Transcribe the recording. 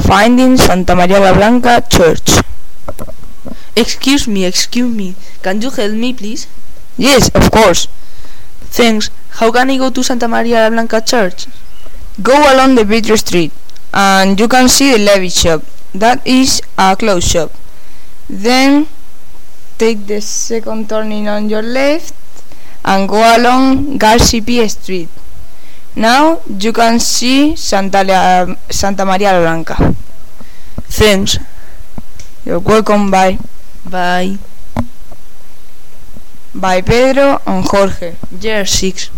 Finding Santa Maria la Blanca Church. Excuse me. Can you help me, please? Yes, of course. Thanks. How can I go to Santa Maria la Blanca Church? Go along the Beatrice Street, and you can see the Levi shop. That is a clothes shop. Then take the second turning on your left and go along Garcipi Street. Now you can see Santa Maria la Blanca. Thanks. You're welcome. Bye. Bye. Bye, Pedro and Jorge. Year 6.